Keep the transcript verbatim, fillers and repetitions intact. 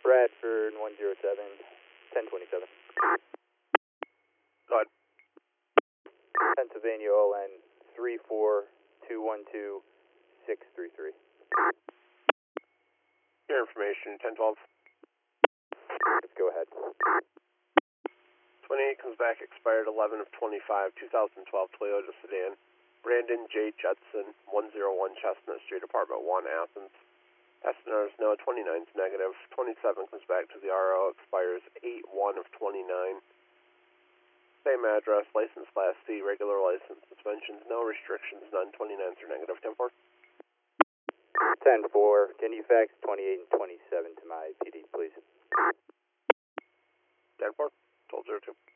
Bradford one zero seven, ten twenty-seven. Go ahead. Pennsylvania O L N three four two one two six three three. Your information, ten twelve. Let's go ahead. twenty-eight comes back, expired eleven of twenty-five, two thousand twelve Toyota sedan. Brandon J. Judson, one oh one Chestnut Street, Apartment one, Athens. S N R is no, twenty-nine is negative. twenty-seven comes back to the R O, expires eight one of twenty-nine. Same address, license class C, regular license, suspensions, no restrictions, none. twenty-nines are negative. ten four. ten four, can you fax twenty-eight and twenty-seven to my P D, please? ten four, twelve zero two.